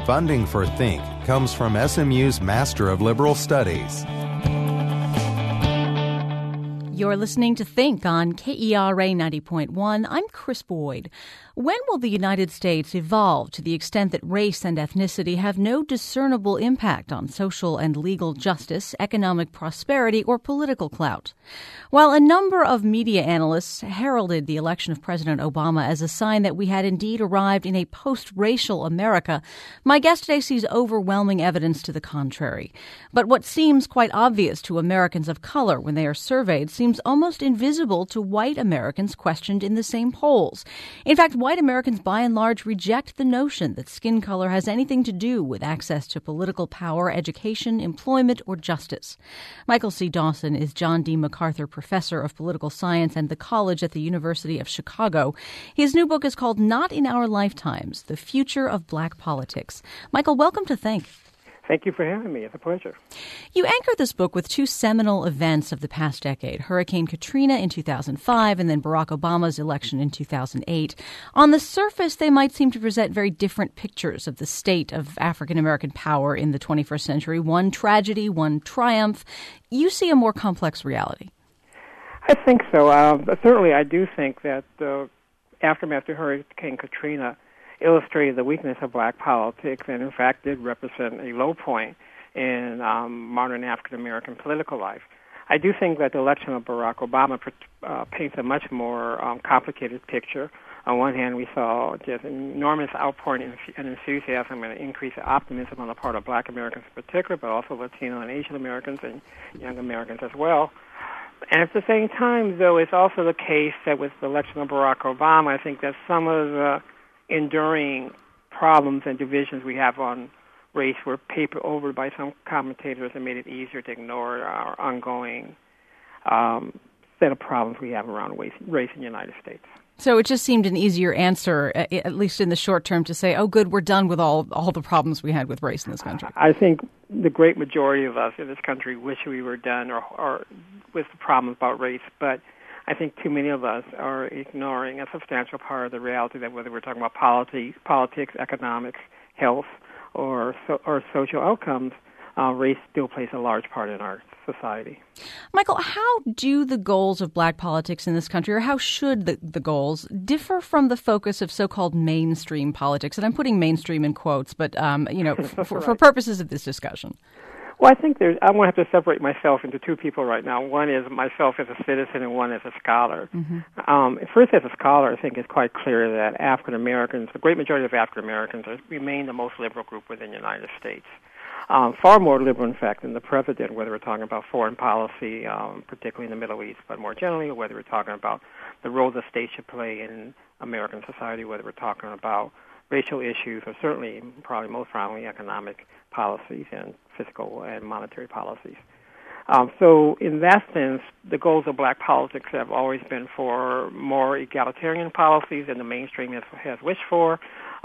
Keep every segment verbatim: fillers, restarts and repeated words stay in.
Funding for Think comes from S M U's Master of Liberal Studies. You're listening to Think on K E R A ninety point one. I'm Chris Boyd. When will the United States evolve to the extent that race and ethnicity have no discernible impact on social and legal justice, economic prosperity, or political clout? While a number of media analysts heralded the election of President Obama as a sign that we had indeed arrived in a post-racial America, my guest today sees overwhelming evidence to the contrary. But what seems quite obvious to Americans of color when they are surveyed seems almost invisible to white Americans questioned in the same polls. In fact, white Americans by and large reject the notion that skin color has anything to do with access to political power, education, employment, or justice. Michael C. Dawson is John D. MacArthur Professor of Political Science and the College at the University of Chicago. His new book is called Not in Our Lifetimes, The Future of Black Politics. Michael, welcome to Think. Thank you for having me. It's a pleasure. You anchored this book with two seminal events of the past decade, Hurricane Katrina in two thousand five and then Barack Obama's election in two thousand eight. On the surface, they might seem to present very different pictures of the state of African-American power in the twenty-first century, one tragedy, one triumph. You see a more complex reality. I think so. Uh, certainly, I do think that the aftermath of Hurricane Katrina illustrated the weakness of black politics and, in fact, did represent a low point in um, modern African-American political life. I do think that the election of Barack Obama uh, paints a much more um, complicated picture. On one hand, we saw just an enormous outpouring and enthusiasm and increased optimism on the part of black Americans in particular, but also Latino and Asian Americans and young Americans as well. And at the same time, though, it's also the case that with the election of Barack Obama, I think that some of the enduring problems and divisions we have on race were papered over by some commentators and made it easier to ignore our ongoing um, set of problems we have around race, race in the United States. So it just seemed an easier answer, at least in the short term, to say, oh, good, we're done with all all the problems we had with race in this country. I think the great majority of us in this country wish we were done or, or with the problems about race, but I think too many of us are ignoring a substantial part of the reality that whether we're talking about polity, politics, economics, health, or so, or social outcomes, uh, race still plays a large part in our society. Michael, how do the goals of black politics in this country, or how should the, the goals differ from the focus of so-called mainstream politics? And I'm putting mainstream in quotes, but um, you know, f- for, right. for purposes of this discussion. Well, I think there's, I'm going to have to separate myself into two people right now. One is myself as a citizen and one as a scholar. Mm-hmm. Um, first, as a scholar, I think it's quite clear that African Americans, the great majority of African Americans, remain the most liberal group within the United States. Um, far more liberal, in fact, than the president, whether we're talking about foreign policy, um, particularly in the Middle East, but more generally, or whether we're talking about the role the state should play in American society, whether we're talking about racial issues, or certainly, probably most prominently, economic policies and fiscal and monetary policies. Um, so in that sense, the goals of black politics have always been for more egalitarian policies than the mainstream has, has wished for.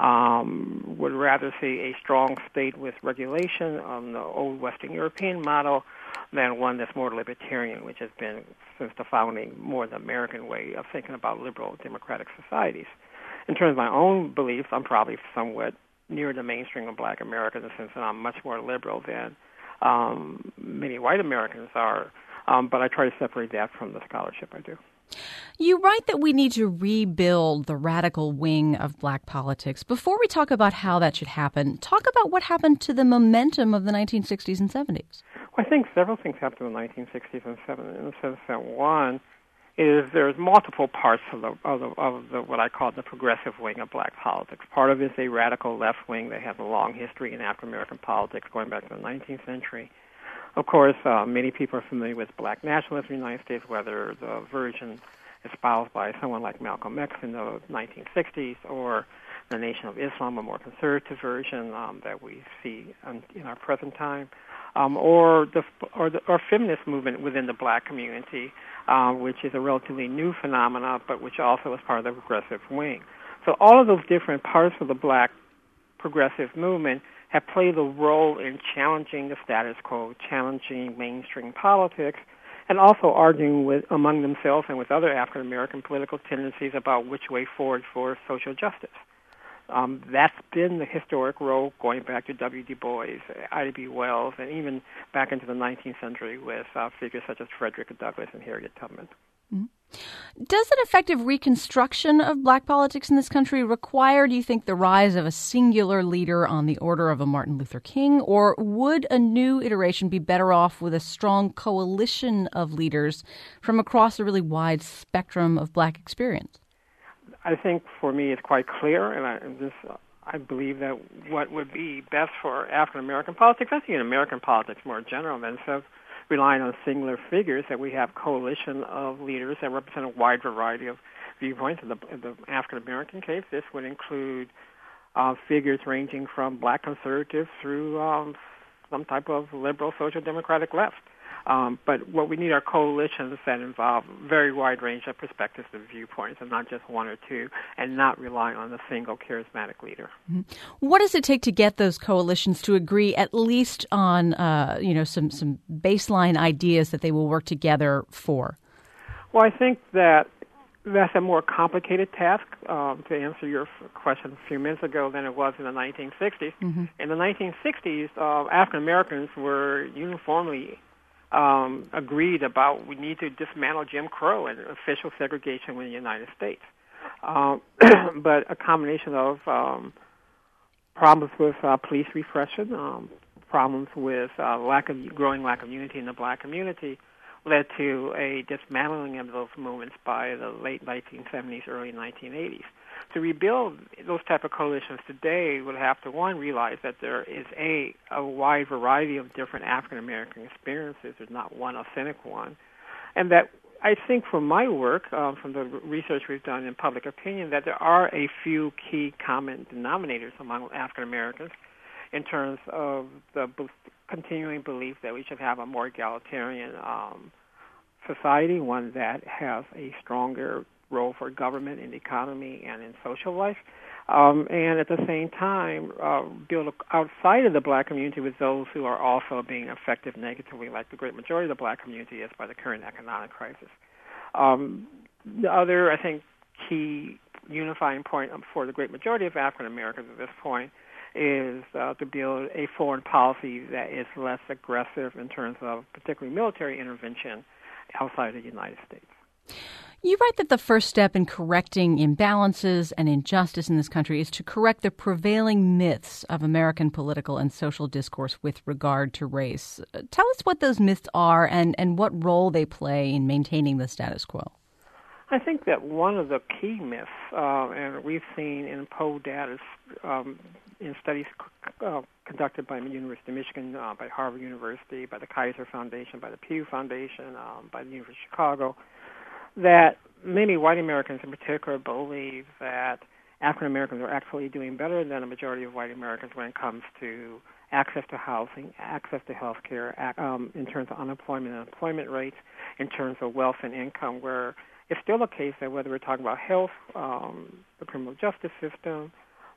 Um, would rather see a strong state with regulation on the old Western European model than one that's more libertarian, which has been, since the founding, more the American way of thinking about liberal democratic societies. In terms of my own beliefs, I'm probably somewhat near the mainstream of black America in the sense that I'm much more liberal than um, many white Americans are, um, but I try to separate that from the scholarship I do. You write that we need to rebuild the radical wing of black politics. Before we talk about how that should happen, talk about what happened to the momentum of the nineteen sixties and seventies. Well, I think several things happened in the nineteen sixties and seventies. In the sense that one is there's multiple parts of the, of the of the what I call the progressive wing of black politics. Part of it is a radical left wing that has a long history in African American politics going back to the nineteenth century. Of course, uh, many people are familiar with black nationalism in the United States, whether the version espoused by someone like Malcolm X in the nineteen sixties or the Nation of Islam, a more conservative version um, that we see in, in our present time, um, or the or the or feminist movement within the black community, uh, which is a relatively new phenomena, but which also is part of the progressive wing. So all of those different parts of the black progressive movement have played a role in challenging the status quo, challenging mainstream politics, and also arguing with among themselves and with other African American political tendencies about which way forward for social justice. Um, that's been the historic role going back to W. Du Bois, Ida B. Wells, and even back into the nineteenth century with uh, figures such as Frederick Douglass and Harriet Tubman. Mm-hmm. Does an effective reconstruction of black politics in this country require, do you think, the rise of a singular leader on the order of a Martin Luther King, or would a new iteration be better off with a strong coalition of leaders from across a really wide spectrum of black experience? I think for me it's quite clear, and I and this I believe that what would be best for African American politics, I think in American politics more general, than so relying on singular figures, that we have coalition of leaders that represent a wide variety of viewpoints. In the, in the African American case, this would include uh, figures ranging from black conservatives through um, some type of liberal social democratic left. Um, but what we need are coalitions that involve a very wide range of perspectives and viewpoints, and not just one or two, and not relying on a single charismatic leader. Mm-hmm. What does it take to get those coalitions to agree at least on, uh, you know, some, some baseline ideas that they will work together for? Well, I think that that's a more complicated task, um, to answer your question a few minutes ago, than it was in the nineteen sixties. Mm-hmm. In the nineteen sixties, uh, African Americans were uniformly Um, agreed about we need to dismantle Jim Crow and official segregation in the United States. Um, but a combination of um, problems with uh, police repression, um, problems with uh, lack of growing lack of unity in the black community, led to a dismantling of those movements by the late nineteen seventies, early nineteen eighties. To rebuild those type of coalitions today would have to, one, realize that there is a, a wide variety of different African-American experiences. There's not one authentic one. And that I think from my work, um, from the research we've done in public opinion, that there are a few key common denominators among African-Americans in terms of the continuing belief that we should have a more egalitarian um, society, one that has a stronger role for government in the economy and in social life, um, and at the same time uh, build outside of the black community with those who are also being affected negatively, like the great majority of the black community is, by the current economic crisis. Um, the other, I think, key unifying point for the great majority of African Americans at this point is uh, to build a foreign policy that is less aggressive in terms of particularly military intervention outside of the United States. You write that the first step in correcting imbalances and injustice in this country is to correct the prevailing myths of American political and social discourse with regard to race. Tell us what those myths are and, and what role they play in maintaining the status quo. I think that one of the key myths, uh, and we've seen in poll data um, in studies uh, conducted by the University of Michigan, uh, by Harvard University, by the Kaiser Foundation, by the Pew Foundation, um, by the University of Chicago, that many white Americans in particular believe that African Americans are actually doing better than a majority of white Americans when it comes to access to housing, access to health care, um, in terms of unemployment and employment rates, in terms of wealth and income, where it's still a case that whether we're talking about health, um, the criminal justice system,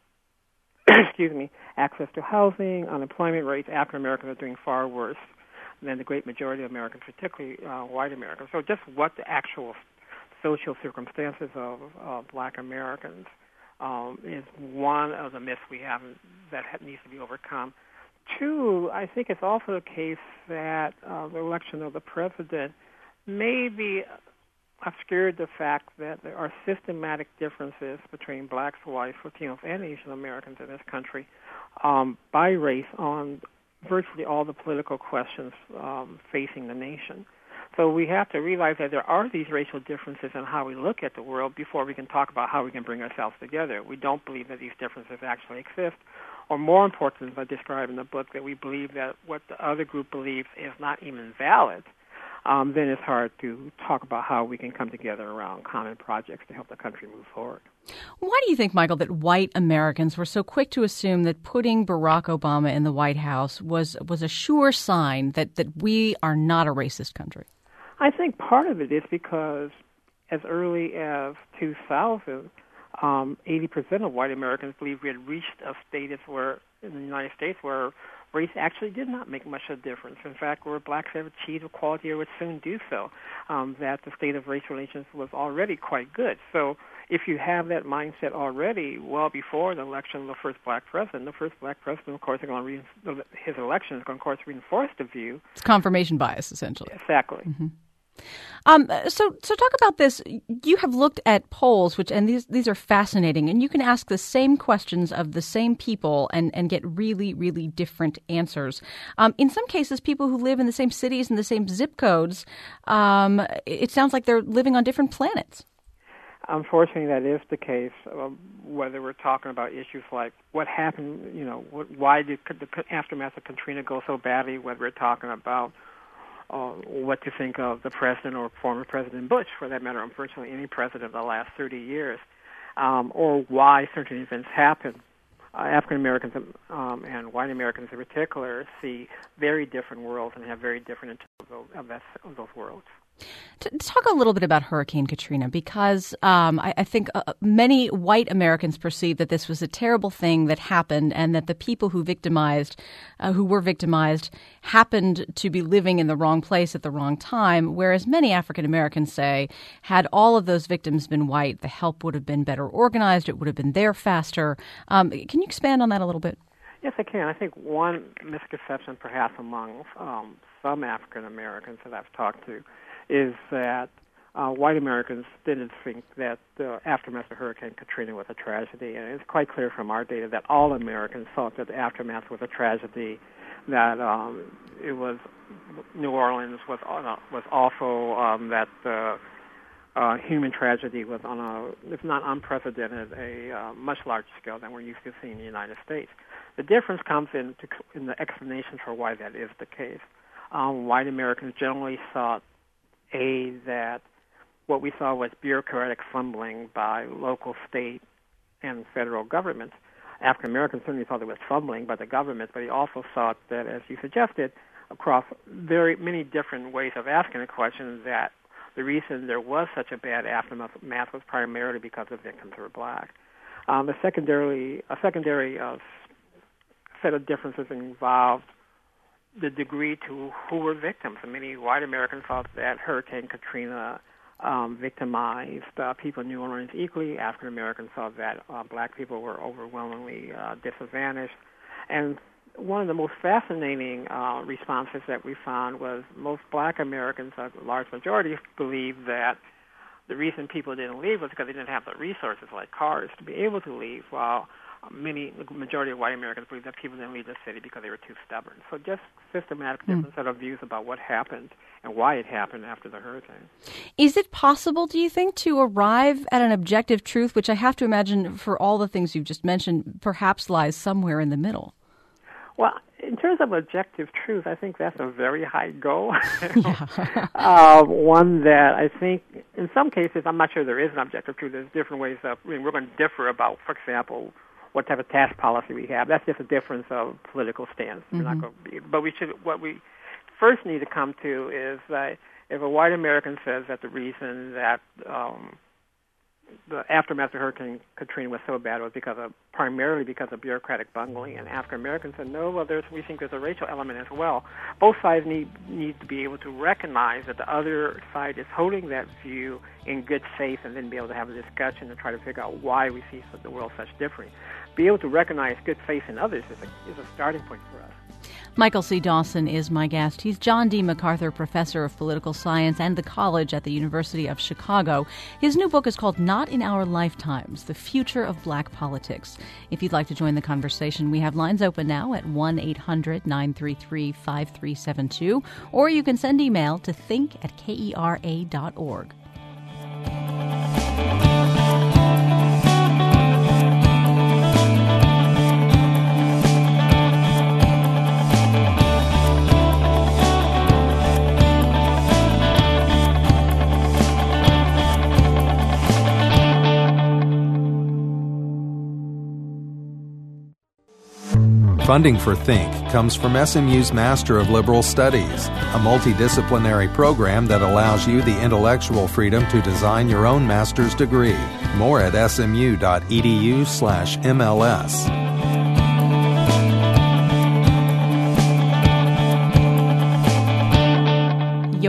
excuse me, access to housing, unemployment rates, African Americans are doing far worse than the great majority of Americans, particularly uh, white Americans. So just what the actual social circumstances of uh, black Americans um, is one of the myths we have that needs to be overcome. Two, I think it's also the case that uh, the election of the president may be obscured the fact that there are systematic differences between blacks, whites, Latinos, and Asian Americans in this country um, by race on virtually all the political questions um, facing the nation. So we have to realize that there are these racial differences in how we look at the world before we can talk about how we can bring ourselves together. We don't believe that these differences actually exist. Or more important, as I describe in the book, that we believe that what the other group believes is not even valid, um, then it's hard to talk about how we can come together around common projects to help the country move forward. Why do you think, Michael, that white Americans were so quick to assume that putting Barack Obama in the White House was was a sure sign that, that we are not a racist country? I think part of it is because as early as two thousand, um, eighty percent of white Americans believed we had reached a status where, in the United States, where race actually did not make much of a difference. In fact, where blacks have achieved equality or would soon do so, um, that the state of race relations was already quite good. So if you have that mindset already, well before the election of the first black president, the first black president, of course, are going to re- his election is going to, of course, reinforce the view. It's confirmation bias, essentially. Exactly. Mm-hmm. Um, so, so talk about this. You have looked at polls, which, and these these are fascinating, and you can ask the same questions of the same people and, and get really, really different answers. Um, in some cases, people who live in the same cities and the same zip codes, um, it sounds like they're living on different planets. Unfortunately, that is the case. Uh, whether we're talking about issues like what happened, you know, what, why did the aftermath of Katrina go so badly? Whether we're talking about Uh, what to think of the president or former President Bush, for that matter, unfortunately any president of the last thirty years, um, or why certain events happen. Uh, African Americans um, and white Americans in particular see very different worlds and have very different interpretations of, that, of those worlds. To talk a little bit about Hurricane Katrina, because um, I, I think uh, many white Americans perceive that this was a terrible thing that happened and that the people who victimized, uh, who were victimized, happened to be living in the wrong place at the wrong time, whereas many African Americans say had all of those victims been white, the help would have been better organized, it would have been there faster. Um, can you expand on that a little bit? Yes, I can. I think one misconception perhaps among um, some African Americans that I've talked to is that uh, white Americans didn't think that the aftermath of Hurricane Katrina was a tragedy. And it's quite clear from our data that all Americans thought that the aftermath was a tragedy, that um, it was New Orleans was uh, was awful, um, that the uh, human tragedy was on a, if not unprecedented, a uh, much larger scale than we're used to seeing in the United States. The difference comes in, to, in the explanation for why that is the case. Um, white Americans generally thought A, that what we saw was bureaucratic fumbling by local, state, and federal governments. African Americans certainly thought it was fumbling by the government, but he also thought that, as you suggested, across very many different ways of asking a question, that the reason there was such a bad aftermath was primarily because the victims were black. Um, a secondarily, a secondary uh, set of differences involved the degree to who were victims. And many white Americans thought that Hurricane Katrina um, victimized uh, people in New Orleans equally. African Americans thought that uh, black people were overwhelmingly uh, disadvantaged. And one of the most fascinating uh, responses that we found was most black Americans, a large majority, believed that the reason people didn't leave was because they didn't have the resources like cars to be able to leave, while many, the majority of white Americans believe that people didn't leave the city because they were too stubborn. So just systematic mm. different set of views about what happened and why it happened after the hurricane. Is it possible, do you think, to arrive at an objective truth, which I have to imagine for all the things you've just mentioned, perhaps lies somewhere in the middle? Well, in terms of objective truth, I think that's a very high goal. Yeah. uh, one that I think, in some cases, I'm not sure there is an objective truth. There's different ways of, I mean, we're going to differ about, for example, what type of tax policy we have. That's just a difference of political stance. Mm-hmm. We're not going to be, but we should. What we first need to come to is that if a white American says that the reason that um, the aftermath of Hurricane Katrina was so bad was because of primarily because of bureaucratic bungling, and African Americans said no. Well, there's we think there's a racial element as well. Both sides need need to be able to recognize that the other side is holding that view in good faith, and then be able to have a discussion and try to figure out why we see the world such different. Be able to recognize good faith in others is a, is a starting point for us. Michael C. Dawson is my guest. He's John D. MacArthur Professor of Political Science and the College at the University of Chicago. His new book is called Not in Our Lifetimes, The Future of Black Politics. If you'd like to join the conversation, we have lines open now at one eight hundred nine three three five three seven two, or you can send email to think at kera dot org. Funding for Think comes from S M U's Master of Liberal Studies, a multidisciplinary program that allows you the intellectual freedom to design your own master's degree. More at smu.edu slash MLS. You're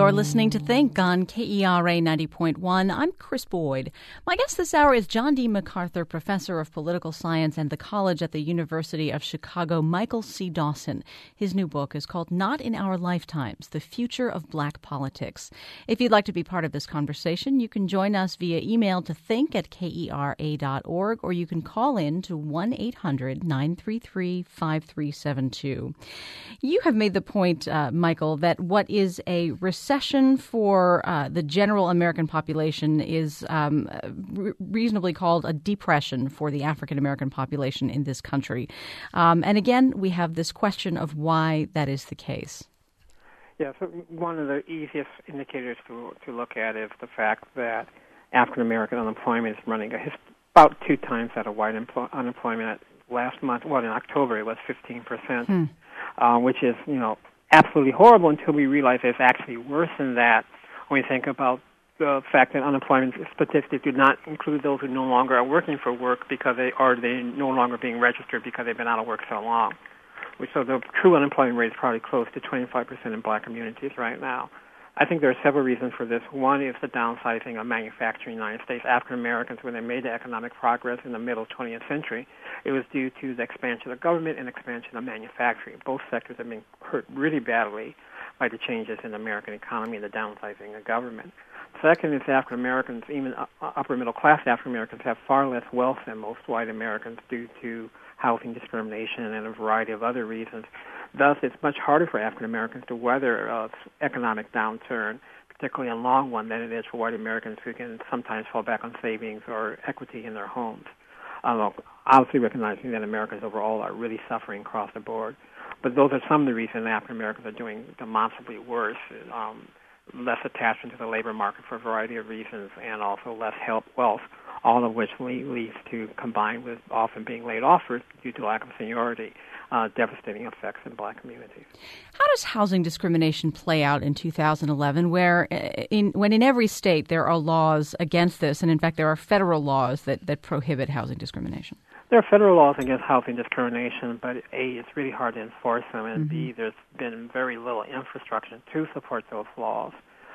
You're listening to Think on K E R A ninety point one. I'm Chris Boyd. My guest this hour is John D. MacArthur, professor of political science and the college at the University of Chicago, Michael C. Dawson. His new book is called Not in Our Lifetimes, The Future of Black Politics. If you'd like to be part of this conversation, you can join us via email to think at K E R A dot org, or you can call in to one eight hundred nine three three five three seven two. You have made the point, uh, Michael, that what is a recession for uh, the general American population is um, re- reasonably called a depression for the African American population in this country. Um, and again, we have this question of why that is the case. Yeah, so one of the easiest indicators to to look at is the fact that African American unemployment is running a, about two times that of white empl- unemployment. Last month, well, in October, it was fifteen percent, hmm. uh, which is, you know, absolutely horrible until we realize it's actually worse than that when we think about the fact that unemployment statistics do not include those who no longer are working for work because they are they no longer being registered because they've been out of work so long. So the true unemployment rate is probably close to twenty-five percent in black communities right now. I think there are several reasons for this. One is the downsizing of manufacturing in the United States. African Americans, when they made the economic progress in the middle twentieth century, it was due to the expansion of government and expansion of manufacturing. Both sectors have been hurt really badly by the changes in the American economy and the downsizing of government. Second is African Americans, even upper middle class African Americans, have far less wealth than most white Americans due to housing discrimination and a variety of other reasons. Thus, it's much harder for African Americans to weather uh, economic downturn, particularly a long one, than it is for white Americans who can sometimes fall back on savings or equity in their homes. Um, obviously recognizing that Americans overall are really suffering across the board. But those are some of the reasons African Americans are doing demonstrably worse. Um, less attachment to the labor market for a variety of reasons, and also less help wealth, all of which leads to, combined with often being laid off due to lack of seniority, uh, devastating effects in black communities. How does housing discrimination play out in two thousand eleven, where in, when in every state there are laws against this, and in fact there are federal laws that, that prohibit housing discrimination? There are federal laws against housing discrimination, but A, it's really hard to enforce them, and mm-hmm. B, there's been very little infrastructure to support those laws.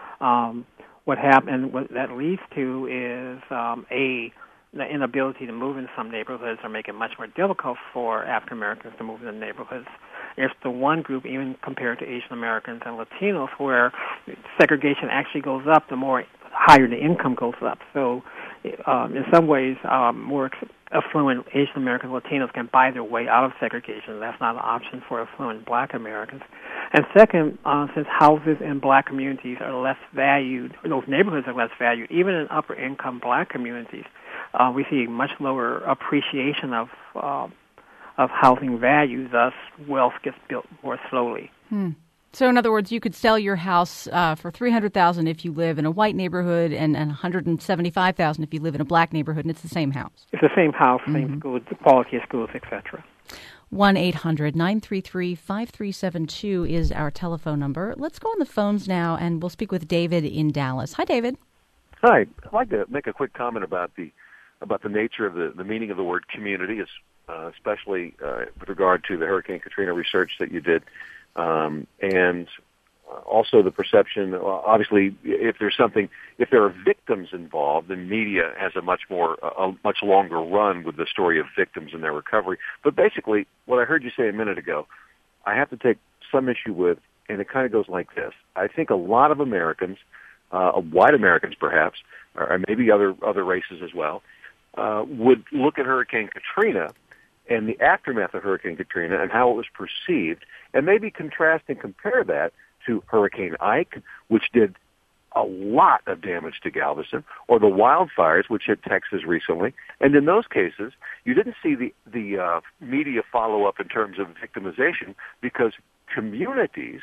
Um, what happened, what that leads to is, um, A, the inability to move in some neighborhoods are making it much more difficult for African Americans to move in the neighborhoods. It's the one group, even compared to Asian Americans and Latinos, where segregation actually goes up the more higher the income goes up. So um, in some ways, um, more affluent Asian Americans, Latinos can buy their way out of segregation. That's not an option for affluent black Americans. And second, uh, since houses in black communities are less valued, those neighborhoods are less valued, even in upper income black communities, uh, we see much lower appreciation of uh, of housing value. Thus, wealth gets built more slowly. Hmm. So, in other words, you could sell your house uh, for three hundred thousand dollars if you live in a white neighborhood, and, and one hundred seventy-five thousand dollars if you live in a black neighborhood, and it's the same house. It's the same house, same mm-hmm. schools, quality of schools, et cetera. one eight hundred nine three three five three seven two is our telephone number. Let's go on the phones now, and we'll speak with David in Dallas. Hi, David. Hi. I'd like to make a quick comment about the about the nature of the, the meaning of the word community, uh, especially uh, with regard to the Hurricane Katrina research that you did. Um, and also the perception, obviously, if there's something, if there are victims involved, then media has a much more, a much longer run with the story of victims and their recovery. But basically, what I heard you say a minute ago, I have to take some issue with, and it kind of goes like this. I think a lot of Americans, uh, white Americans perhaps, or maybe other, other races as well, uh, would look at Hurricane Katrina and the aftermath of Hurricane Katrina and how it was perceived, and maybe contrast and compare that to Hurricane Ike, which did a lot of damage to Galveston, or the wildfires, which hit Texas recently. And in those cases, you didn't see the, the uh, media follow-up in terms of victimization because communities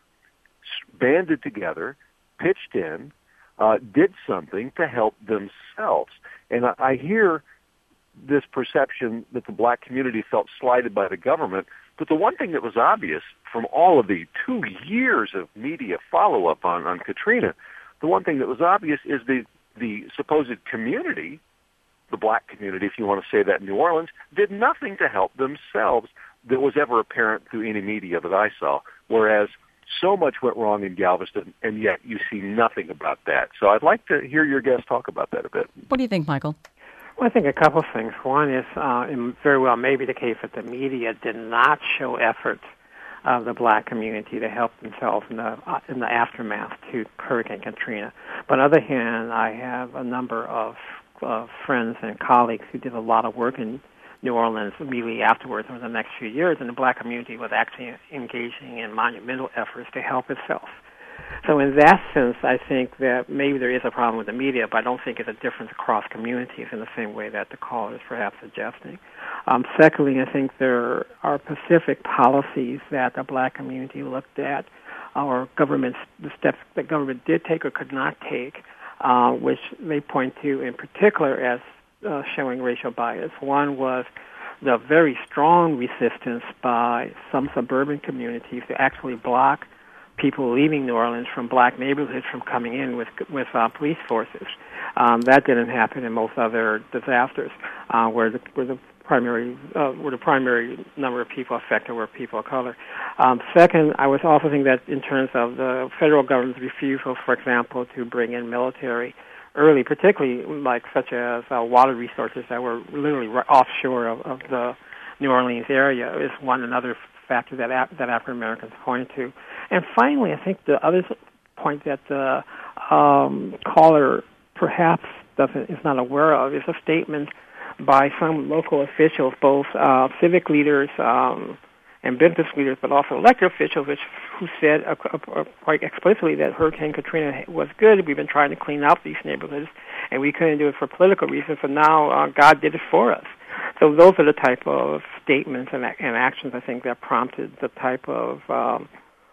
banded together, pitched in, uh, did something to help themselves. And I, I hear this perception that the black community felt slighted by the government, but the one thing that was obvious from all of the two years of media follow-up on, on Katrina, the one thing that was obvious is the, the supposed community, the black community, if you want to say that in New Orleans, did nothing to help themselves that was ever apparent through any media that I saw, whereas so much went wrong in Galveston, and yet you see nothing about that. So I'd like to hear your guest talk about that a bit. What do you think, Michael? Well, I think a couple of things. One is uh, very well maybe the case that the media did not show efforts of the black community to help themselves in the uh, in the aftermath to Hurricane Katrina. But on the other hand, I have a number of uh, friends and colleagues who did a lot of work in New Orleans immediately afterwards over the next few years, and the black community was actually engaging in monumental efforts to help itself. So in that sense, I think that maybe there is a problem with the media, but I don't think it's a difference across communities in the same way that the caller is perhaps suggesting. Um, secondly, I think there are specific policies that the black community looked at, or governments, the steps that government did take or could not take, uh, which they point to in particular as uh, showing racial bias. One was the very strong resistance by some suburban communities to actually block people leaving New Orleans from black neighborhoods from coming in with with uh, police forces. Um, that didn't happen in most other disasters, uh, where the where the primary uh, where the primary number of people affected were people of color. Um, second, I was also thinking that in terms of the federal government's refusal, for example, to bring in military early, particularly like such as uh, water resources that were literally right offshore of, of the New Orleans area, is one another factor that that African Americans point to. And finally, I think the other point that the um, caller perhaps doesn't is not aware of is a statement by some local officials, both uh, civic leaders um, and business leaders, but also elected officials, which, who said uh, uh, quite explicitly that Hurricane Katrina was good. We've been trying to clean out these neighborhoods, and we couldn't do it for political reasons, but now uh, God did it for us. So those are the type of statements and, and actions, I think, that prompted the type of um,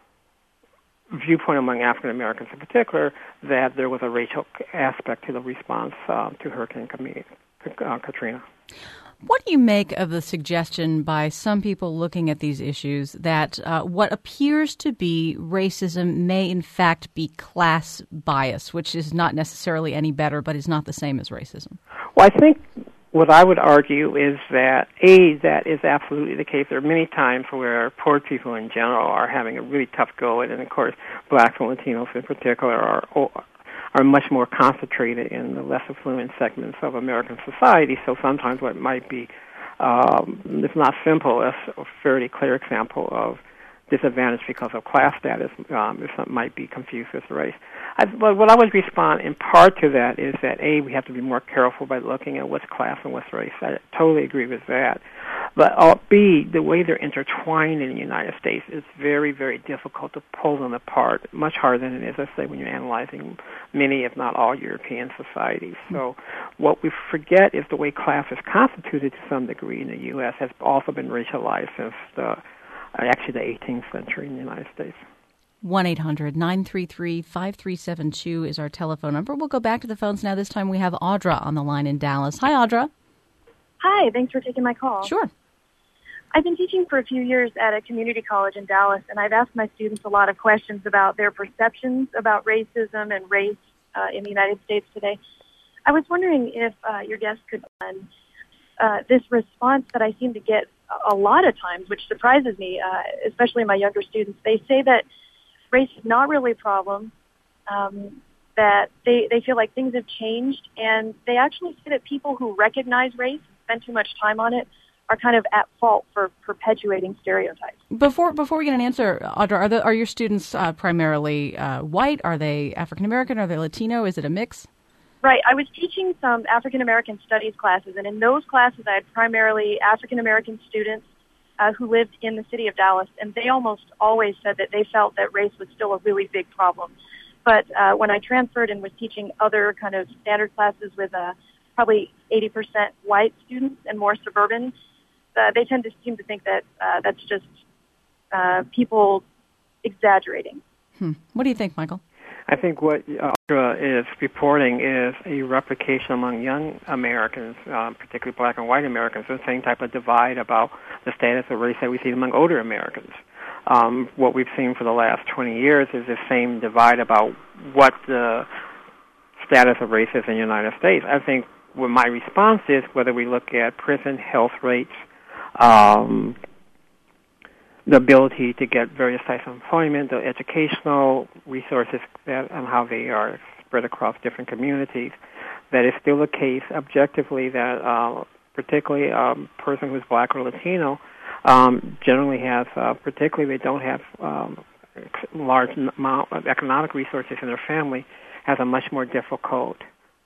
viewpoint among African Americans in particular that there was a racial aspect to the response uh, to Hurricane uh, Katrina. What do you make of the suggestion by some people looking at these issues that uh, what appears to be racism may in fact be class bias, which is not necessarily any better but is not the same as racism? Well, I think what I would argue is that, A, that is absolutely the case. There are many times where poor people in general are having a really tough go at it, and of course blacks and Latinos in particular are are much more concentrated in the less affluent segments of American society. So sometimes what might be, um, if not simple, a fairly clear example of disadvantage because of class status, um, if something might be confused with race. I, but what I would respond in part to that is that, A, we have to be more careful by looking at what's class and what's race. I totally agree with that. But uh, B, the way they're intertwined in the United States is very, very difficult to pull them apart, much harder than it is, let's say, when you're analyzing many, if not all, European societies. So what we forget is the way class is constituted to some degree in the U S has also been racialized since the, actually the eighteenth century in the United States. one eight hundred nine three three five three seven two is our telephone number. We'll go back to the phones now. This time we have Audra on the line in Dallas. Hi, Audra. Hi, thanks for taking my call. Sure. I've been teaching for a few years at a community college in Dallas, and I've asked my students a lot of questions about their perceptions about racism and race uh, in the United States today. I was wondering if uh, your guest could um, uh, this response that I seem to get a lot of times, which surprises me, uh, especially my younger students. They say that race is not really a problem, um, that they, they feel like things have changed, and they actually say that people who recognize race and spend too much time on it are kind of at fault for perpetuating stereotypes. Before before we get an answer, Audra, are, the, are your students uh, primarily uh, white? Are they African American? Are they Latino? Is it a mix? Right. I was teaching some African American studies classes, and in those classes I had primarily African American students uh, who lived in the city of Dallas, and they almost always said that they felt that race was still a really big problem. But uh, when I transferred and was teaching other kind of standard classes with uh, probably eighty percent white students and more suburban, uh, they tend to seem to think that uh, that's just uh, people exaggerating. Hmm. What do you think, Michael? I think what Audra is reporting is a replication among young Americans, um, particularly black and white Americans, the same type of divide about the status of race that we see among older Americans. Um, what we've seen for the last twenty years is the same divide about what the status of race is in the United States. I think what my response is, whether we look at prison health rates, um, the ability to get various types of employment, the educational resources that and how they are spread across different communities, that it's still the case objectively that uh, particularly a um, person who's black or Latino um, generally has, uh, particularly they don't have um, large amount of economic resources in their family, has a much more difficult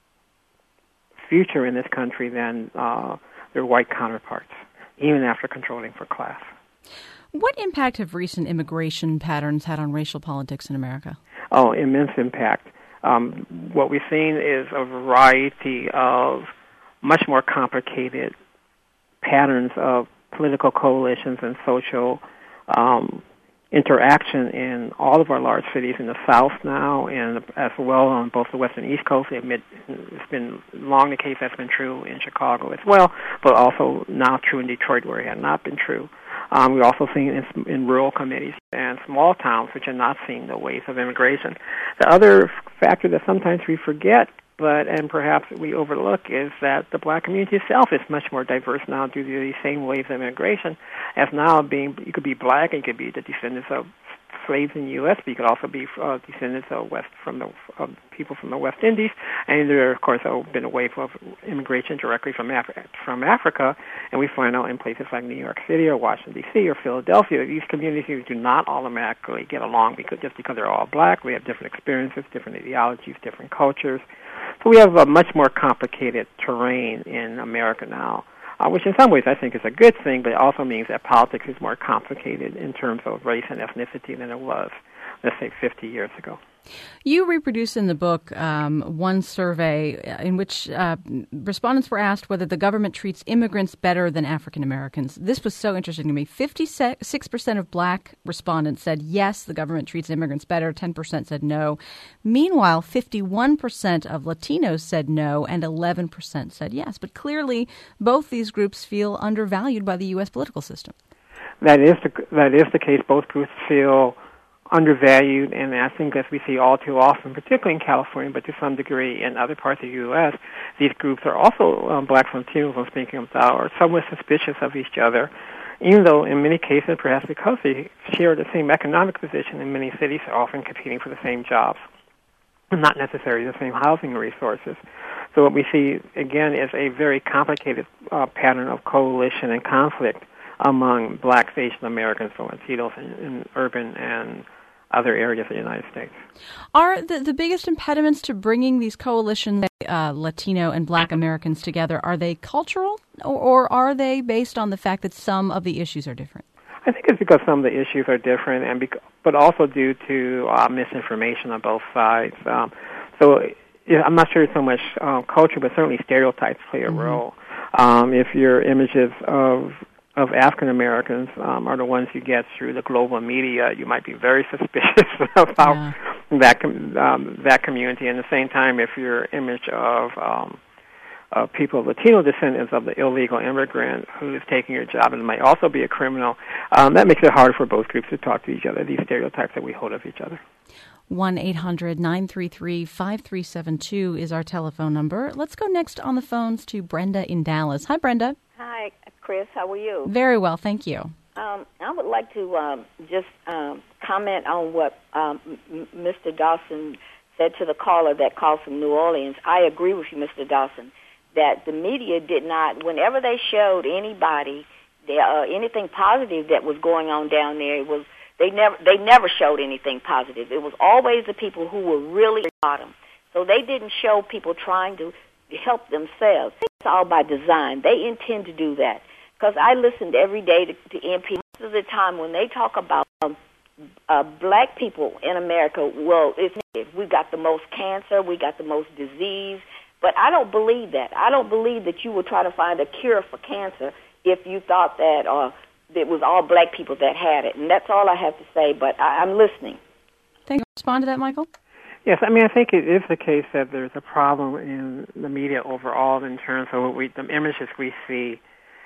future in this country than uh, their white counterparts, even after controlling for class. What impact have recent immigration patterns had on racial politics in America? Oh, immense impact. Um, what we've seen is a variety of much more complicated patterns of political coalitions and social um, interaction in all of our large cities in the South now, and as well on both the West and East Coast. Admit it's been long the case that's been true in Chicago as well, but also now true in Detroit where it had not been true. Um, we're also seeing it in, in rural communities and small towns which are not seeing the waves of immigration. The other factor that sometimes we forget, but and perhaps we overlook, is that the black community itself is much more diverse now due to these same waves of immigration. As now being, you could be black and you could be the descendants of slaves in the U S, but you could also be uh, descendants of West from the of people from the West Indies, and there, of course, have been a wave of immigration directly from Af- from Africa, and we find out in places like New York City or Washington D C or Philadelphia, these communities do not automatically get along because just because they're all black. We have different experiences, different ideologies, different cultures. So we have a much more complicated terrain in America now, uh, which in some ways I think is a good thing, but it also means that politics is more complicated in terms of race and ethnicity than it was, let's say, fifty years ago. You reproduce in the book um, one survey in which uh, respondents were asked whether the government treats immigrants better than African Americans. This was so interesting to me. fifty-six percent of black respondents said yes, the government treats immigrants better. ten percent said no. Meanwhile, fifty-one percent of Latinos said no and eleven percent said yes. But clearly, both these groups feel undervalued by the U S political system. That is the, that is the case. Both groups feel undervalued, and I think as we see all too often, particularly in California, but to some degree in other parts of the U S, these groups are also, um, blacks and Latinos I'm speaking about, are somewhat suspicious of each other, even though in many cases, perhaps because they share the same economic position in many cities, are often competing for the same jobs, and not necessarily the same housing resources. So what we see, again, is a very complicated uh, pattern of coalition and conflict among blacks, Asian Americans, and Latinos in, in urban and other areas of the United States. Are the, the biggest impediments to bringing these coalitions, uh, Latino and black Americans together, are they cultural, or, or are they based on the fact that some of the issues are different? I think it's because some of the issues are different, and bec- but also due to uh, misinformation on both sides. Um, so yeah, I'm not sure so much uh, culture, but certainly stereotypes play a mm-hmm. role. Um, if your images of of African Americans um, are the ones you get through the global media, you might be very suspicious about yeah. that com- um, that community. And at the same time, if your image of um, uh, people of Latino descendants of the illegal immigrant who is taking your job and might also be a criminal, um, that makes it hard for both groups to talk to each other, these stereotypes that we hold of each other. one eight hundred nine three three five three seven two is our telephone number. Let's go next on the phones to Brenda in Dallas. Hi, Brenda. Hi, Chris. How are you? Very well, thank you. Um, I would like to um, just um, comment on what um, M- Mister Dawson said to the caller that called from New Orleans. I agree with you, Mister Dawson, that the media did not, whenever they showed anybody, there, uh, anything positive that was going on down there, it was they never they never showed anything positive. It was always the people who were really at the bottom. So they didn't show people trying to help themselves. It's all by design. They intend to do that. Because I listened every day to, to N P R. Most of the time when they talk about um, uh, black people in America, well, it's negative. We got the most cancer. We got the most disease. But I don't believe that. I don't believe that you would try to find a cure for cancer if you thought that uh, it was all black people that had it. And that's all I have to say, but I, I'm listening. Thank you. Respond to that, Michael? Yes, I mean, I think it is the case that there's a problem in the media overall in terms of what we, the images we see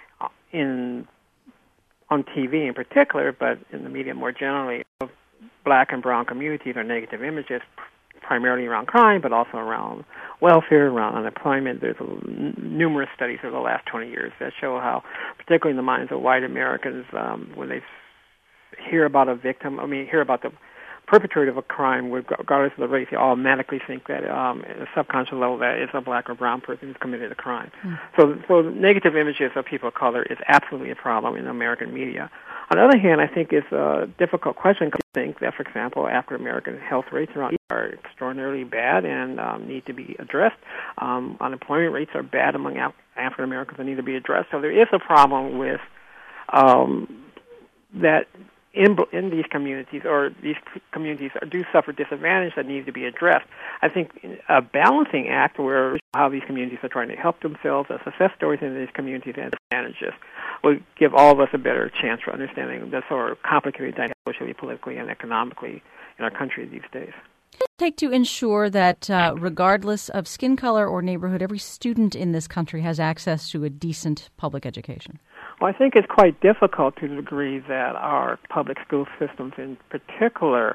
in on T V in particular, but in the media more generally, of black and brown communities are negative images, primarily around crime, but also around welfare, around unemployment. There's a, n- numerous studies over the last twenty years that show how, particularly in the minds of white Americans, um, when they hear about a victim, I mean, hear about the perpetrator of a crime, regardless of the race, they automatically think that um, at a subconscious level that it's a black or brown person who's committed a crime. Mm. So, so negative images of people of color is absolutely a problem in American media. On the other hand, I think it's a difficult question because I think that, for example, African-American health rates around are extraordinarily bad and um, need to be addressed. Um, unemployment rates are bad among Af- African-Americans and need to be addressed. So there is a problem with um, that in, in these communities, or these communities do suffer disadvantage that needs to be addressed. I think a balancing act where how these communities are trying to help themselves, as success stories in these communities and advantages, will give all of us a better chance for understanding the sort of complicated dynamics socially, politically, and economically in our country these days. What does it take to ensure that, uh, regardless of skin color or neighborhood, every student in this country has access to a decent public education? Well, I think it's quite difficult to the degree that our public school systems in particular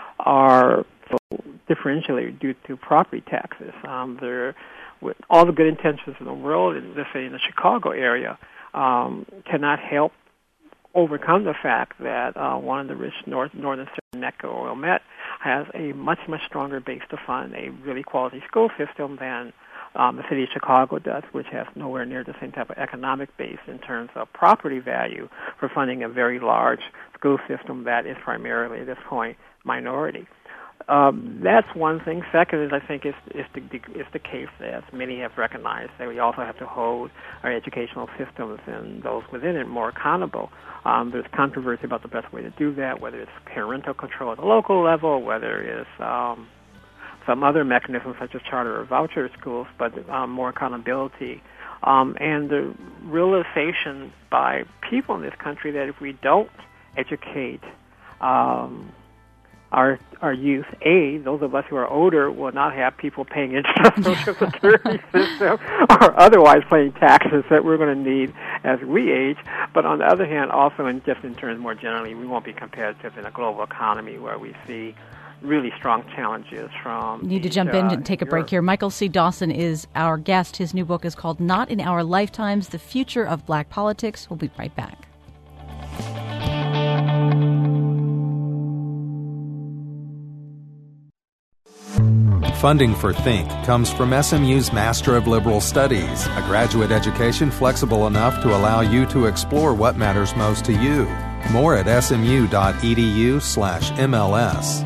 are so differentially due to property taxes. Um, they're, with all the good intentions in the world, let's say in the Chicago area, um, cannot help overcome the fact that uh, one of the rich north, northern Neck or Wilmette has a much, much stronger base to fund a really quality school system than um, the city of Chicago does, which has nowhere near the same type of economic base in terms of property value for funding a very large school system that is primarily, at this point, minority. Um, that's one thing. Second is, I think, is, is, the, is the case that, as many have recognized, that we also have to hold our educational systems and those within it more accountable. Um, there's controversy about the best way to do that, whether it's parental control at the local level, whether it's um, some other mechanisms such as charter or voucher schools, but um, more accountability. Um, and the realization by people in this country that if we don't educate um, Our our youth, A, those of us who are older will not have people paying into the Social Security system or otherwise paying taxes that we're going to need as we age. But on the other hand, also in just in terms more generally, we won't be competitive in a global economy where we see really strong challenges from... Need to jump in and take a break here. Michael C. Dawson is our guest. His new book is called Not in Our Lifetimes, The Future of Black Politics. We'll be right back. Funding for Think comes from S M U's Master of Liberal Studies, a graduate education flexible enough to allow you to explore what matters most to you. More at smu.edu slash MLS.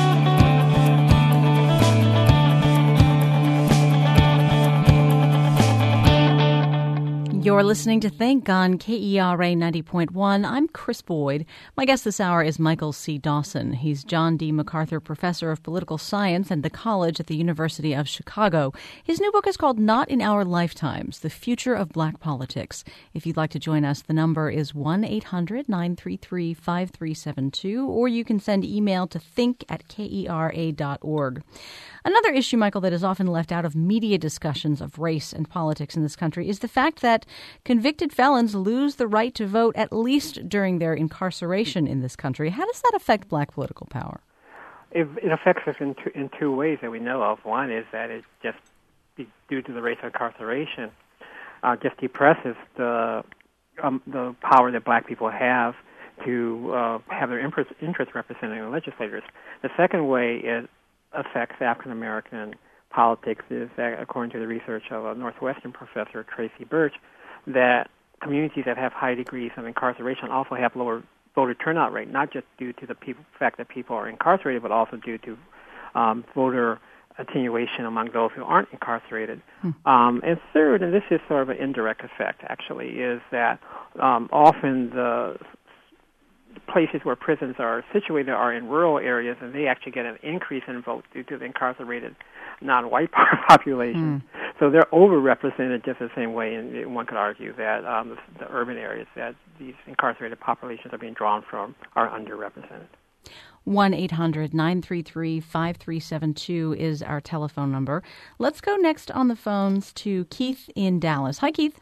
You're listening to Think on K E R A ninety point one. I'm Chris Boyd. My guest this hour is Michael C. Dawson. He's John D. MacArthur Professor of Political Science and the College at the University of Chicago. His new book is called Not in Our Lifetimes, The Future of Black Politics. If you'd like to join us, the number is one eight hundred nine three three five three seven two, or you can send email to think at K E R A dot org. Another issue, Michael, that is often left out of media discussions of race and politics in this country is the fact that convicted felons lose the right to vote at least during their incarceration in this country. How does that affect black political power? It, it affects us in two, in two ways that we know of. One is that it just, due to the race of incarceration, uh, just depresses the um, the power that black people have to uh, have their interest, interest represented in legislators. The second way is affects African-American politics is that, according to the research of a Northwestern professor, Tracy Birch, that communities that have high degrees of incarceration also have lower voter turnout rate, not just due to the people, fact that people are incarcerated, but also due to um, voter attenuation among those who aren't incarcerated. Hmm. Um, and third, and this is sort of an indirect effect, actually, is that um, often the places where prisons are situated are in rural areas, and they actually get an increase in votes due to the incarcerated non-white population. Mm. So they're overrepresented just the same way, and one could argue that um, the, the urban areas that these incarcerated populations are being drawn from are underrepresented. one eight hundred nine three three five three seven two is our telephone number. Let's go next on the phones to Keith in Dallas. Hi, Keith.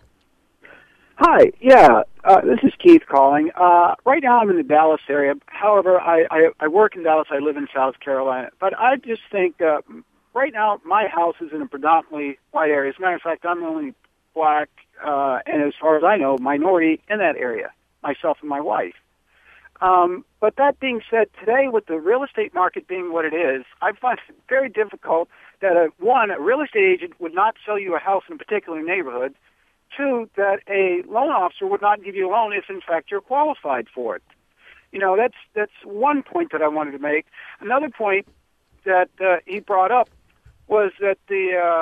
Hi, yeah, uh, this is Keith calling. Uh, right now I'm in the Dallas area. However, I, I, I work in Dallas. I live in South Carolina. But I just think uh, right now my house is in a predominantly white area. As a matter of fact, I'm the only black, uh, and as far as I know, minority in that area, myself and my wife. Um, but that being said, today with the real estate market being what it is, I find it very difficult that, a, one, a real estate agent would not sell you a house in a particular neighborhood. Two, that a loan officer would not give you a loan if, in fact, you're qualified for it. You know, that's that's one point that I wanted to make. Another point that uh, he brought up was that the, uh,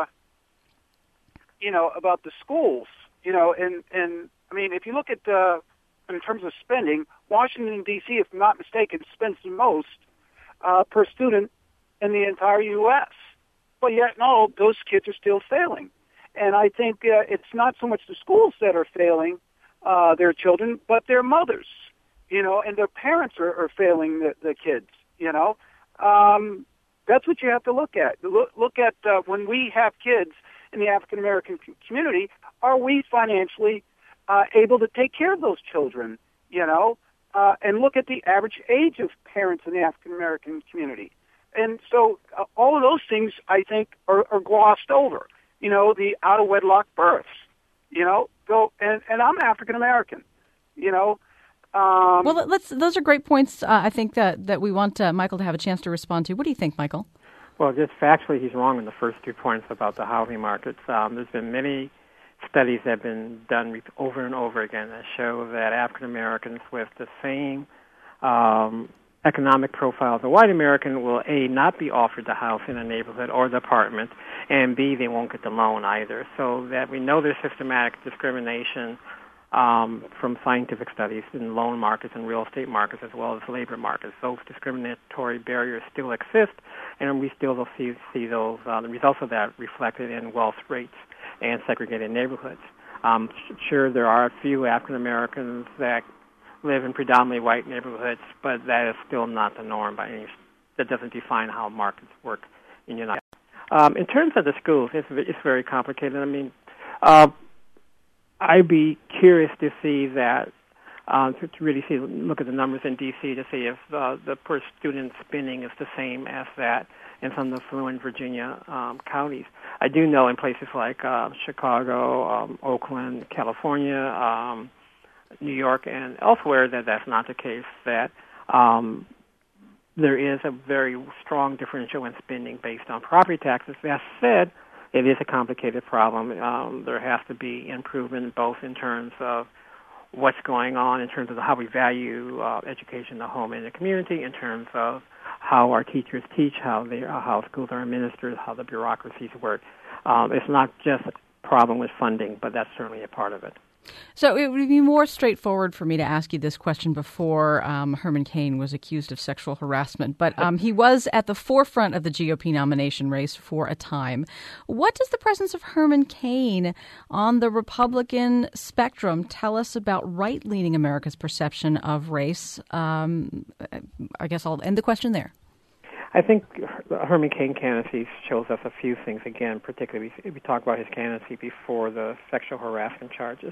you know, about the schools, you know, and, and I mean, if you look at, uh, in terms of spending, Washington, D C, if I'm not mistaken, spends the most uh, per student in the entire U S But yet, no, those kids are still failing. And I think uh, it's not so much the schools that are failing uh, their children, but their mothers, you know, and their parents are, are failing the, the kids, you know. Um, that's what you have to look at. Look, look at uh, when we have kids in the African American community, are we financially uh, able to take care of those children, you know? Uh, and look at the average age of parents in the African American community. And so uh, all of those things, I think, are, are glossed over. You know, the out-of-wedlock births, you know, go, and, and I'm African American, you know. Um, well, let's. Those are great points, uh, I think, that, that we want uh, Michael to have a chance to respond to. What do you think, Michael? Well, just factually, he's wrong in the first two points about the housing markets. Um, there's been many studies that have been done over and over again that show that African Americans with the same um, economic profile as a white American will, A, not be offered the house in a neighborhood or the apartment, and B, they won't get the loan either. So that we know there's systematic discrimination um, from scientific studies in loan markets and real estate markets as well as labor markets. Those discriminatory barriers still exist, and we still will see, see those, uh, the results of that reflected in wealth rates and segregated neighborhoods. Um, sure, there are a few African Americans that live in predominantly white neighborhoods, but that is still not the norm by any. That doesn't define how markets work in the United States. Um, in terms of the schools, it's, it's very complicated. I mean, uh, I'd be curious to see that, uh, to, to really see, look at the numbers in D C to see if uh, the per student spending is the same as that in some of the affluent Virginia um, counties. I do know in places like uh, Chicago, um, Oakland, California, um, New York, and elsewhere that that's not the case, that um, there is a very strong differential in spending based on property taxes. That said, it is a complicated problem. Um, there has to be improvement both in terms of what's going on, in terms of how we value uh, education in the home and the community, in terms of how our teachers teach, how they, uh, how schools are administered, how the bureaucracies work. Um, it's not just a problem with funding, but that's certainly a part of it. So it would be more straightforward for me to ask you this question before um, Herman Cain was accused of sexual harassment, but um, he was at the forefront of the G O P nomination race for a time. What does the presence of Herman Cain on the Republican spectrum tell us about right-leaning America's perception of race? Um, I guess I'll end the question there. I think Herman Cain candidacy shows us a few things. Again, particularly we, we talked about his candidacy before the sexual harassment charges.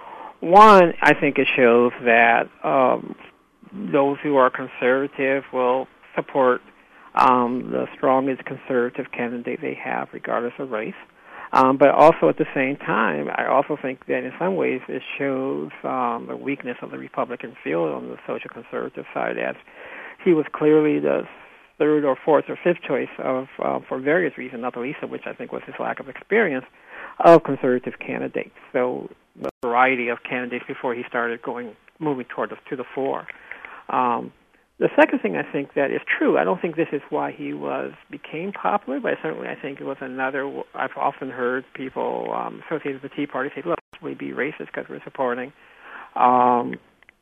One, I think it shows that um, those who are conservative will support um, the strongest conservative candidate they have, regardless of race. Um, but also at the same time, I also think that in some ways it shows um, the weakness of the Republican field on the social conservative side, as he was clearly the third or fourth or fifth choice of, uh, for various reasons, not the least of which I think was his lack of experience, of conservative candidates. So the variety of candidates before he started going, moving toward us to the fore. Um, the second thing I think that is true, I don't think this is why he was became popular, but certainly I think it was another, I've often heard people um, associated with the Tea Party say, look, we'd be racist because we're supporting um,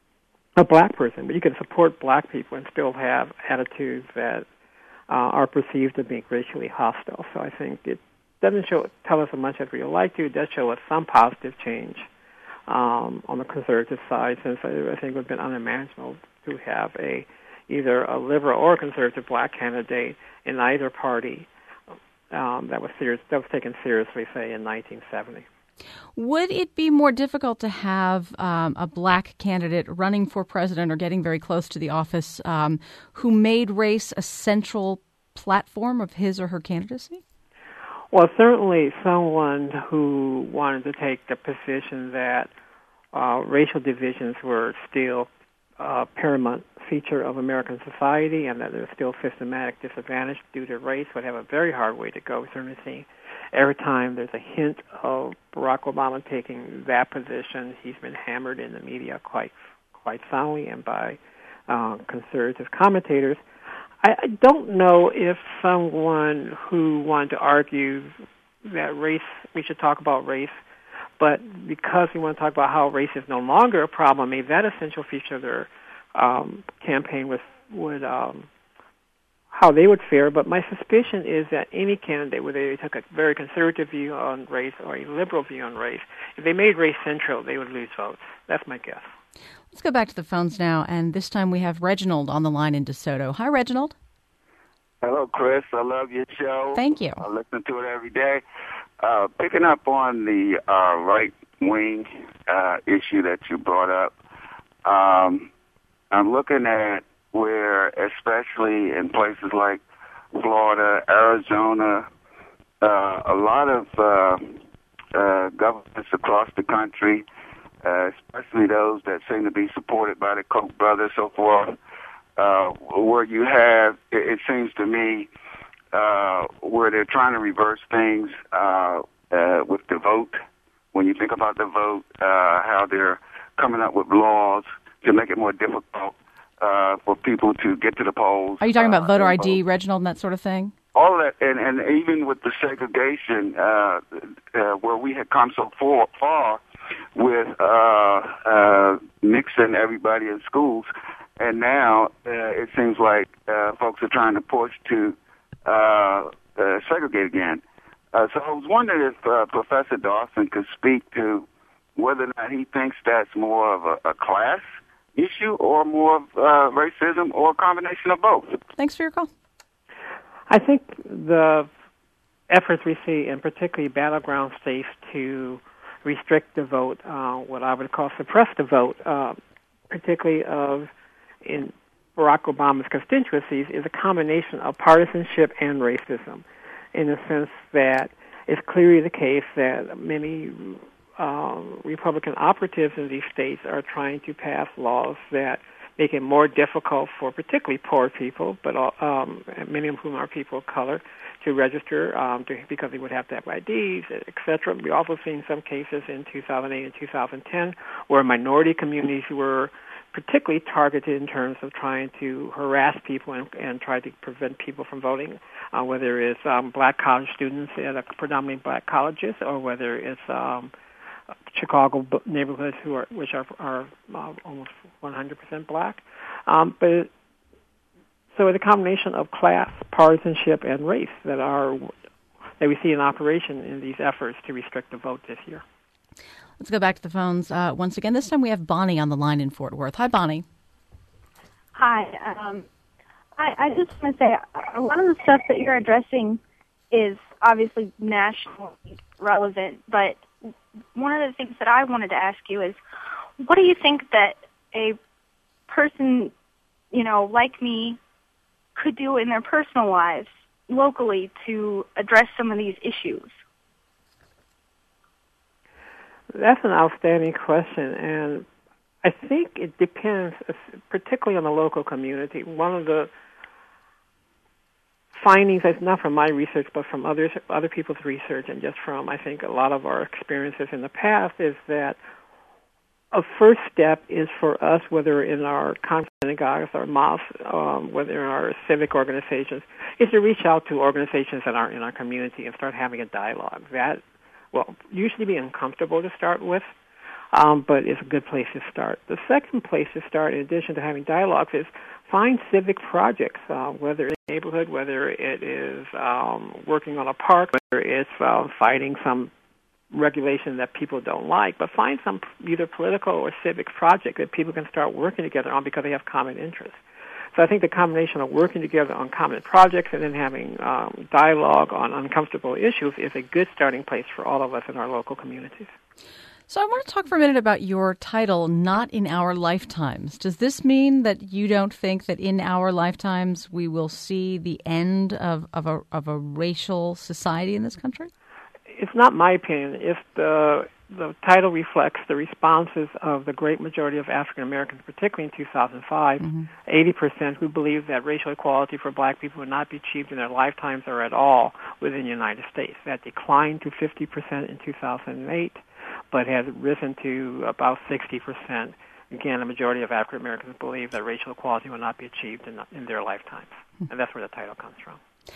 a black person, but you can support black people and still have attitudes that uh, are perceived as being racially hostile. So I think it doesn't show tell us as much as we would like to. It does show us some positive change um, on the conservative side, since I, I think it would have been unimaginable to have a either a liberal or a conservative black candidate in either party um, that was serious that was taken seriously, say, in nineteen seventy. Would it be more difficult to have um, a black candidate running for president or getting very close to the office um, who made race a central platform of his or her candidacy? Well, certainly someone who wanted to take the position that uh, racial divisions were still a paramount feature of American society, and that there's still systematic disadvantage due to race, would have a very hard way to go. Certainly, every time there's a hint of Barack Obama taking that position, he's been hammered in the media quite quite soundly and by uh, conservative commentators. I, I don't know if someone who wanted to argue that race, we should talk about race, but because we want to talk about how race is no longer a problem, maybe that essential feature of their um, campaign was, would um, how they would fare. But my suspicion is that any candidate, whether they took a very conservative view on race or a liberal view on race, if they made race central, they would lose votes. That's my guess. Let's go back to the phones now, and this time we have Reginald on the line in DeSoto. Hi, Reginald. Hello, Chris. I love your show. Thank you. I listen to it every day. Uh, picking up on the uh, right-wing uh, issue that you brought up, um, I'm looking at where, especially in places like Florida, Arizona, uh, a lot of uh, uh, governments across the country, uh, especially those that seem to be supported by the Koch brothers, so forth, uh, where you have, it, it seems to me, uh, where they're trying to reverse things uh, uh, with the vote. When you think about the vote, uh, how they're coming up with laws to make it more difficult uh, for people to get to the polls. Are you talking about uh, voter I D, vote. Reginald, and that sort of thing? All of that, and, and even with the segregation, uh, uh, where we had come so far, far with uh, uh, mixing everybody in schools, and now uh, it seems like uh, folks are trying to push to uh, uh, segregate again. Uh, so I was wondering if uh, Professor Dawson could speak to whether or not he thinks that's more of a, a class issue or more of uh, racism or a combination of both. Thanks for your call. I think the efforts we see, in particularly battleground states, to restrict the vote, uh, what I would call suppress the vote, uh, particularly of in Barack Obama's constituencies, is a combination of partisanship and racism, in the sense that it's clearly the case that many uh, Republican operatives in these states are trying to pass laws that make it more difficult for particularly poor people, but um, many of whom are people of color, to register um, to, because they would have to have I Ds, et cetera. We've also seen some cases in two thousand eight and two thousand ten where minority communities were particularly targeted in terms of trying to harass people and, and try to prevent people from voting, uh, whether it's um, black college students at a predominantly black colleges or whether it's um, Chicago neighborhoods who are which are, are uh, almost one hundred percent black. Um, but so it's a combination of class, partisanship, and race that are that we see in operation in these efforts to restrict the vote this year. Let's go back to the phones uh, once again. This time we have Bonnie on the line in Fort Worth. Hi, Bonnie. Hi. Um, I, I just want to say a lot of the stuff that you're addressing is obviously nationally relevant, but one of the things that I wanted to ask you is, what do you think that a person, you know, like me could do in their personal lives locally to address some of these issues? That's an outstanding question, and I think it depends, particularly on the local community. One of the findings, that's not from my research, but from others, other people's research, and just from, I think, a lot of our experiences in the past, is that a first step is for us, whether in our synagogues or mosques, um, whether in our civic organizations, is to reach out to organizations that are in our community and start having a dialogue. That will usually be uncomfortable to start with, um, but it's a good place to start. The second place to start, in addition to having dialogues, is find civic projects, uh, whether it's a neighborhood, whether it is um, working on a park, whether it's uh, fighting some regulation that people don't like, but find some either political or civic project that people can start working together on because they have common interests. So I think the combination of working together on common projects and then having um, dialogue on uncomfortable issues is a good starting place for all of us in our local communities. So I want to talk for a minute about your title, Not in Our Lifetimes. Does this mean that you don't think that in our lifetimes we will see the end of, of, a, of a racial society in this country? It's not my opinion. If the the title reflects the responses of the great majority of African Americans, particularly in two thousand five. Mm-hmm. eighty percent who believe that racial equality for black people would not be achieved in their lifetimes or at all within the United States. That declined to fifty percent in two thousand eight, but has risen to about sixty percent. Again, a majority of African Americans believe that racial equality will not be achieved in, in their lifetimes. Mm-hmm. And that's where the title comes from.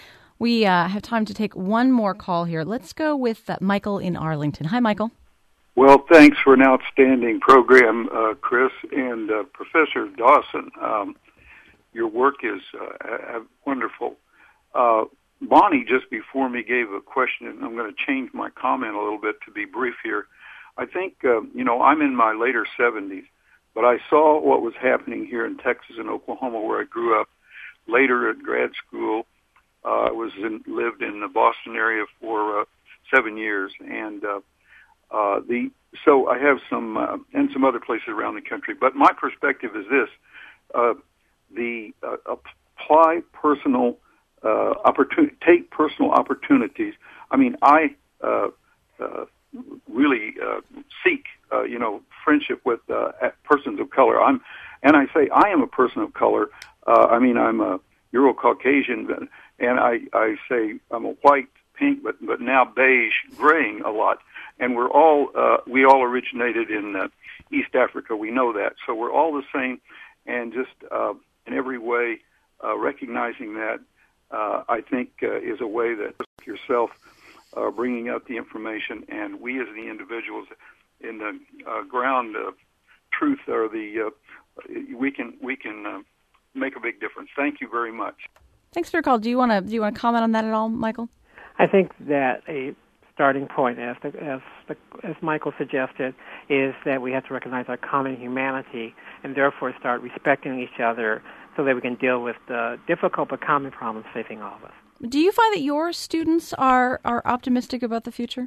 We uh, have time to take one more call here. Let's go with uh, Michael in Arlington. Hi, Michael. Well, thanks for an outstanding program, uh, Chris, and uh, Professor Dawson. Um, your work is uh, wonderful. Uh, Bonnie, just before me, gave a question, and I'm going to change my comment a little bit to be brief here. I think, uh, you know, I'm in my later seventies, but I saw what was happening here in Texas and Oklahoma, where I grew up. Later at grad school, uh, I was in, lived in the Boston area for uh, seven years, and uh, uh, the so I have some uh, and some other places around the country. But my perspective is this: uh, the uh, apply personal uh, opportunity, take personal opportunities. I mean, I uh, uh, really uh, seek, uh, you know, friendship with uh, persons of color. I'm, and I say I am a person of color. Uh, I mean, I'm a Euro-Caucasian, and I, I say I'm a white, pink, but but now beige, graying a lot. And we're all uh, we all originated in uh, East Africa. We know that, so we're all the same. And just uh, in every way, uh, recognizing that, uh, I think uh, is a way that yourself uh, bringing out the information, and we as the individuals in the uh, ground uh, truth or the uh, we can we can. Uh, make a big difference. Thank you very much. Thanks for your call. Do you want to do you want to comment on that at all, Michael? I think that a starting point, as the, as the, as Michael suggested, is that we have to recognize our common humanity and therefore start respecting each other so that we can deal with the difficult but common problems facing all of us. Do you find that your students are are optimistic about the future?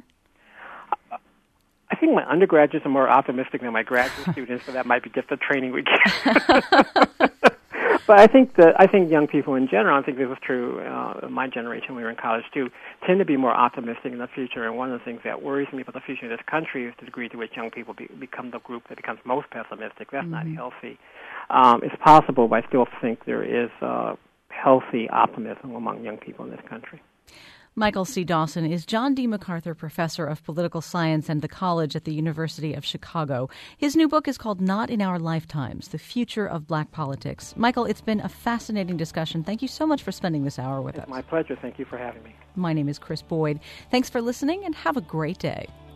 I think my undergraduates are more optimistic than my graduate students, so that might be just the training we get. But I think that I think young people in general, I think this was true uh, in my generation when we were in college too, tend to be more optimistic in the future. And one of the things that worries me about the future of this country is the degree to which young people be, become the group that becomes most pessimistic. That's mm-hmm. not healthy. Um, it's possible, but I still think there is uh, healthy optimism among young people in this country. Michael C. Dawson is John D. MacArthur Professor of Political Science and the College at the University of Chicago. His new book is called Not in Our Lifetimes, The Future of Black Politics. Michael, it's been a fascinating discussion. Thank you so much for spending this hour with it's us. My pleasure. Thank you for having me. My name is Chris Boyd. Thanks for listening and have a great day.